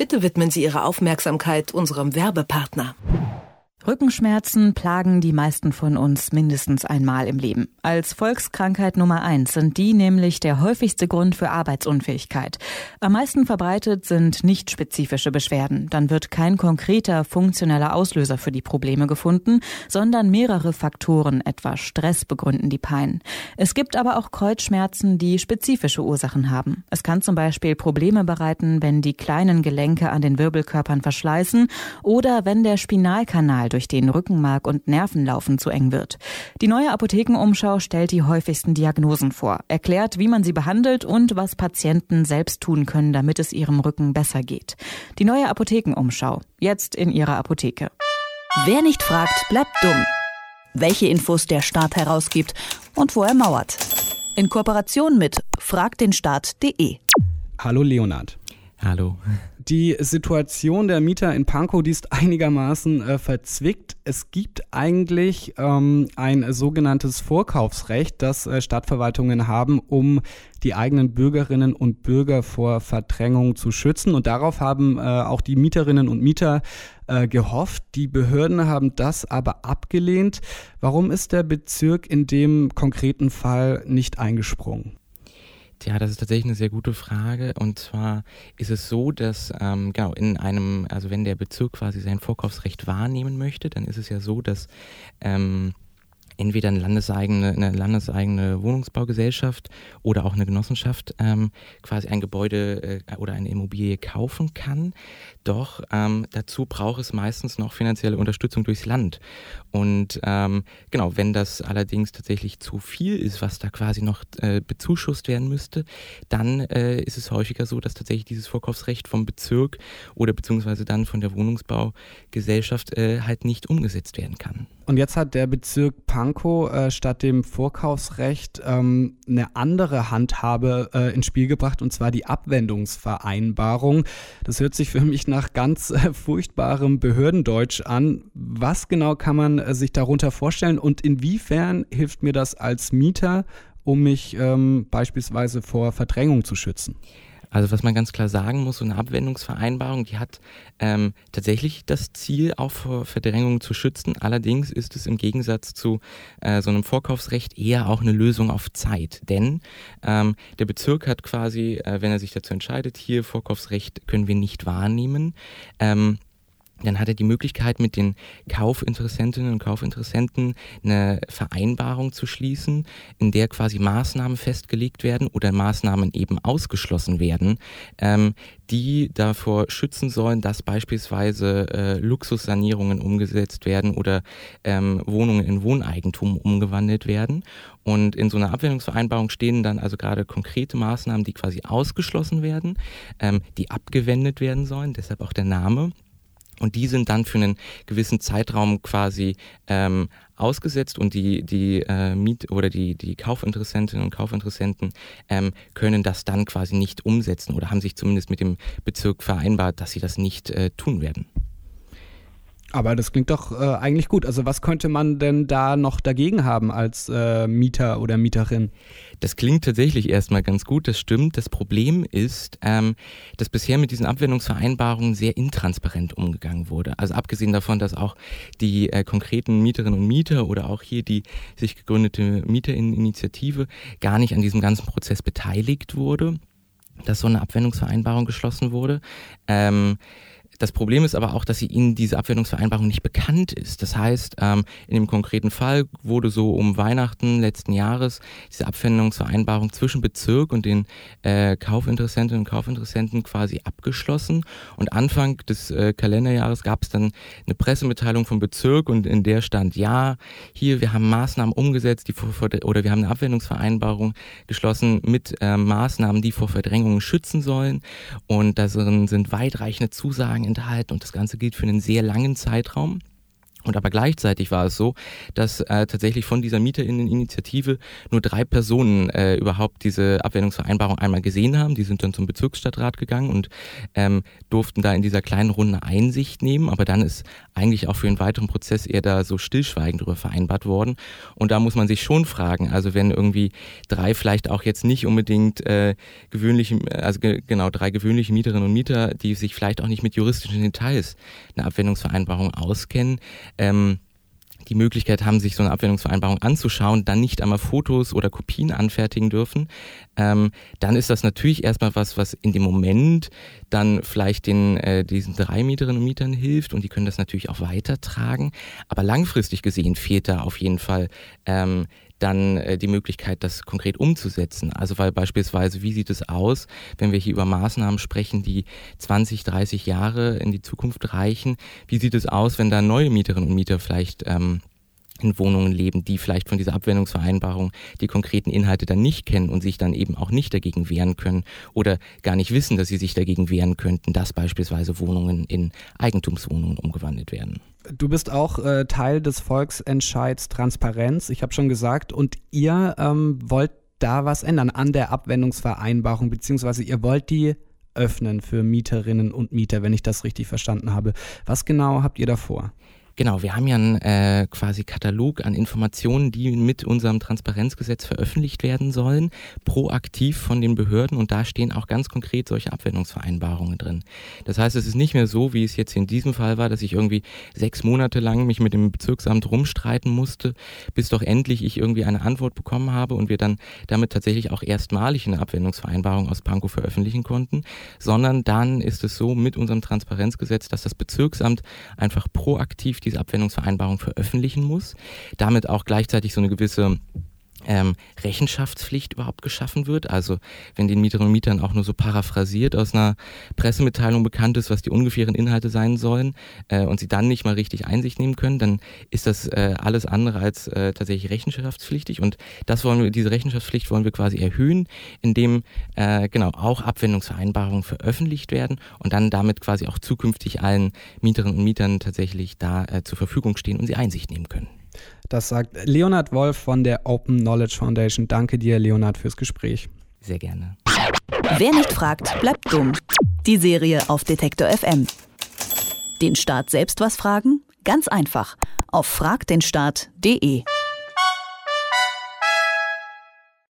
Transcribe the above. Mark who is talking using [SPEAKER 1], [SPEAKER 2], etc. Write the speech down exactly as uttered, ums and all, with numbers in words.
[SPEAKER 1] Bitte widmen Sie Ihre Aufmerksamkeit unserem Werbepartner.
[SPEAKER 2] Rückenschmerzen plagen die meisten von uns mindestens einmal im Leben. Als Volkskrankheit Nummer eins sind die nämlich der häufigste Grund für Arbeitsunfähigkeit. Am meisten verbreitet sind nicht spezifische Beschwerden. Dann wird kein konkreter funktioneller Auslöser für die Probleme gefunden, sondern mehrere Faktoren, etwa Stress, begründen die Pein. Es gibt aber auch Kreuzschmerzen, die spezifische Ursachen haben. Es kann zum Beispiel Probleme bereiten, wenn die kleinen Gelenke an den Wirbelkörpern verschleißen oder wenn der Spinalkanal durch den Rückenmark und Nervenlaufen zu eng wird. Die neue Apothekenumschau stellt die häufigsten Diagnosen vor, erklärt, wie man sie behandelt und was Patienten selbst tun können, damit es ihrem Rücken besser geht. Die neue Apothekenumschau, jetzt in Ihrer Apotheke.
[SPEAKER 3] Wer nicht fragt, bleibt dumm. Welche Infos der Staat herausgibt und wo er mauert. In Kooperation mit fragtdenstaat punkt de.
[SPEAKER 4] Hallo Leonhard.
[SPEAKER 5] Hallo.
[SPEAKER 4] Die Situation der Mieter in Pankow, die ist einigermaßen äh, verzwickt. Es gibt eigentlich ähm, ein sogenanntes Vorkaufsrecht, das äh, Stadtverwaltungen haben, um die eigenen Bürgerinnen und Bürger vor Verdrängung zu schützen. Und darauf haben äh, auch die Mieterinnen und Mieter äh, gehofft. Die Behörden haben das aber abgelehnt. Warum ist der Bezirk in dem konkreten Fall nicht eingesprungen?
[SPEAKER 5] Ja, das ist tatsächlich eine sehr gute Frage. Und zwar ist es so, dass ähm, genau in einem, also wenn der Bezirk quasi sein Vorkaufsrecht wahrnehmen möchte, dann ist es ja so, dass ähm, entweder eine landeseigene, eine landeseigene Wohnungsbaugesellschaft oder auch eine Genossenschaft ähm, quasi ein Gebäude äh, oder eine Immobilie kaufen kann. Doch ähm, dazu braucht es meistens noch finanzielle Unterstützung durchs Land. Und ähm, genau, wenn das allerdings tatsächlich zu viel ist, was da quasi noch äh, bezuschusst werden müsste, dann äh, ist es häufiger so, dass tatsächlich dieses Vorkaufsrecht vom Bezirk oder beziehungsweise dann von der Wohnungsbaugesellschaft äh, halt nicht umgesetzt werden kann.
[SPEAKER 4] Und jetzt hat der Bezirk Pankow äh, statt dem Vorkaufsrecht ähm, eine andere Handhabe äh, ins Spiel gebracht, und zwar die Abwendungsvereinbarung. Das hört sich für mich nach ganz äh, furchtbarem Behördendeutsch an. Was genau kann man äh, sich darunter vorstellen und inwiefern hilft mir das als Mieter, um mich ähm, beispielsweise vor Verdrängung zu schützen?
[SPEAKER 5] Also was man ganz klar sagen muss, so eine Abwendungsvereinbarung, die hat ähm, tatsächlich das Ziel, auch vor Verdrängung zu schützen. Allerdings ist es im Gegensatz zu äh, so einem Vorkaufsrecht eher auch eine Lösung auf Zeit. Denn ähm, der Bezirk hat quasi, äh, wenn er sich dazu entscheidet, hier Vorkaufsrecht können wir nicht wahrnehmen, ähm, dann hat er die Möglichkeit, mit den Kaufinteressentinnen und Kaufinteressenten eine Vereinbarung zu schließen, in der quasi Maßnahmen festgelegt werden oder Maßnahmen eben ausgeschlossen werden, ähm, die davor schützen sollen, dass beispielsweise äh, Luxussanierungen umgesetzt werden oder ähm, Wohnungen in Wohneigentum umgewandelt werden. Und in so einer Abwendungsvereinbarung stehen dann also gerade konkrete Maßnahmen, die quasi ausgeschlossen werden, ähm, die abgewendet werden sollen, deshalb auch der Name. Und die sind dann für einen gewissen Zeitraum quasi ähm, ausgesetzt und die die äh, Miet- oder die die Kaufinteressentinnen und Kaufinteressenten ähm, können das dann quasi nicht umsetzen oder haben sich zumindest mit dem Bezirk vereinbart, dass sie das nicht äh, tun werden.
[SPEAKER 4] Aber das klingt doch äh, eigentlich gut. Also was könnte man denn da noch dagegen haben als äh, Mieter oder Mieterin?
[SPEAKER 5] Das klingt tatsächlich erstmal ganz gut, das stimmt. Das Problem ist, ähm, dass bisher mit diesen Abwendungsvereinbarungen sehr intransparent umgegangen wurde. Also abgesehen davon, dass auch die äh, konkreten Mieterinnen und Mieter oder auch hier die sich gegründete Mieterinneninitiative gar nicht an diesem ganzen Prozess beteiligt wurde, dass so eine Abwendungsvereinbarung geschlossen wurde. Ähm, Das Problem ist aber auch, dass sie ihnen diese Abwendungsvereinbarung nicht bekannt ist. Das heißt, ähm, in dem konkreten Fall wurde so um Weihnachten letzten Jahres diese Abwendungsvereinbarung zwischen Bezirk und den äh, Kaufinteressentinnen und Kaufinteressenten quasi abgeschlossen. Und Anfang des äh, Kalenderjahres gab es dann eine Pressemitteilung vom Bezirk und in der stand, ja, hier, wir haben Maßnahmen umgesetzt, die vor, oder wir haben eine Abwendungsvereinbarung geschlossen mit äh, Maßnahmen, die vor Verdrängungen schützen sollen. Und da sind weitreichende Zusagen enthalten und das Ganze gilt für einen sehr langen Zeitraum. Und aber gleichzeitig war es so, dass äh, tatsächlich von dieser MieterInneninitiative nur drei Personen äh, überhaupt diese Abwendungsvereinbarung einmal gesehen haben. Die sind dann zum Bezirksstadtrat gegangen und ähm, durften da in dieser kleinen Runde Einsicht nehmen. Aber dann ist eigentlich auch für den weiteren Prozess eher da so stillschweigend darüber vereinbart worden. Und da muss man sich schon fragen, also wenn irgendwie drei vielleicht auch jetzt nicht unbedingt äh, gewöhnliche, also ge- genau drei gewöhnliche Mieterinnen und Mieter, die sich vielleicht auch nicht mit juristischen Details einer Abwendungsvereinbarung auskennen, Ähm, die Möglichkeit haben, sich so eine Abwendungsvereinbarung anzuschauen, dann nicht einmal Fotos oder Kopien anfertigen dürfen, ähm, dann ist das natürlich erstmal was, was in dem Moment dann vielleicht den äh, diesen drei Mieterinnen und Mietern hilft und die können das natürlich auch weitertragen. Aber langfristig gesehen fehlt da auf jeden Fall ähm, dann äh, die Möglichkeit, das konkret umzusetzen. Also weil beispielsweise, wie sieht es aus, wenn wir hier über Maßnahmen sprechen, die zwanzig, dreißig Jahre in die Zukunft reichen? Wie sieht es aus, wenn da neue Mieterinnen und Mieter vielleicht ähm, in Wohnungen leben, die vielleicht von dieser Abwendungsvereinbarung die konkreten Inhalte dann nicht kennen und sich dann eben auch nicht dagegen wehren können oder gar nicht wissen, dass sie sich dagegen wehren könnten, dass beispielsweise Wohnungen in Eigentumswohnungen umgewandelt werden.
[SPEAKER 4] Du bist auch äh, Teil des Volksentscheids Transparenz, ich habe schon gesagt, und ihr ähm, wollt da was ändern an der Abwendungsvereinbarung, beziehungsweise ihr wollt die öffnen für Mieterinnen und Mieter, wenn ich das richtig verstanden habe. Was genau habt ihr da vor?
[SPEAKER 5] Genau, wir haben ja einen äh, quasi Katalog an Informationen, die mit unserem Transparenzgesetz veröffentlicht werden sollen, proaktiv von den Behörden, und da stehen auch ganz konkret solche Abwendungsvereinbarungen drin. Das heißt, es ist nicht mehr so, wie es jetzt in diesem Fall war, dass ich irgendwie sechs Monate lang mich mit dem Bezirksamt rumstreiten musste, bis doch endlich ich irgendwie eine Antwort bekommen habe und wir dann damit tatsächlich auch erstmalig eine Abwendungsvereinbarung aus Pankow veröffentlichen konnten, sondern dann ist es so mit unserem Transparenzgesetz, dass das Bezirksamt einfach proaktiv diese Abwendungsvereinbarung veröffentlichen muss, damit auch gleichzeitig so eine gewisse ähm, Rechenschaftspflicht überhaupt geschaffen wird. Also wenn den Mieterinnen und Mietern auch nur so paraphrasiert aus einer Pressemitteilung bekannt ist, was die ungefähren Inhalte sein sollen äh, und sie dann nicht mal richtig Einsicht nehmen können, dann ist das äh, alles andere als äh, tatsächlich rechenschaftspflichtig, und das wollen wir, diese Rechenschaftspflicht wollen wir quasi erhöhen, indem äh, genau auch Abwendungsvereinbarungen veröffentlicht werden und dann damit quasi auch zukünftig allen Mieterinnen und Mietern tatsächlich da äh, zur Verfügung stehen und sie Einsicht nehmen können.
[SPEAKER 4] Das sagt Leonhard Wolf von der Open Knowledge Foundation. Danke dir, Leonhard, fürs Gespräch.
[SPEAKER 5] Sehr gerne.
[SPEAKER 3] Wer nicht fragt, bleibt dumm. Die Serie auf Detektor F M. Den Staat selbst was fragen? Ganz einfach. Auf frag den staat punkt de.